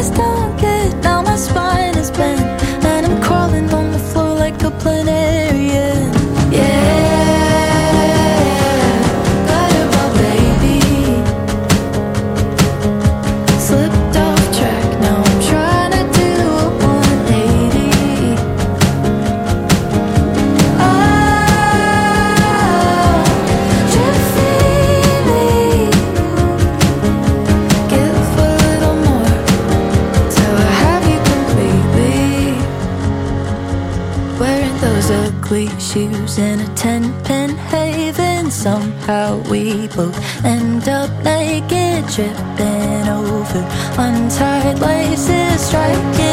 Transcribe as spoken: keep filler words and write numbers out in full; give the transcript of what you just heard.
eyes don't get, now my spine is bent, and I'm crawling on the floor like a planarian. Yeah, got it, my baby. Slipped off track, now I'm trying to do a one eighty. Oh, Jiffy me. Give a little more till I have you completely. Wearing those ugly shoes in a ten-pin haven. Somehow we both end up naked, tripping over untied laces, striking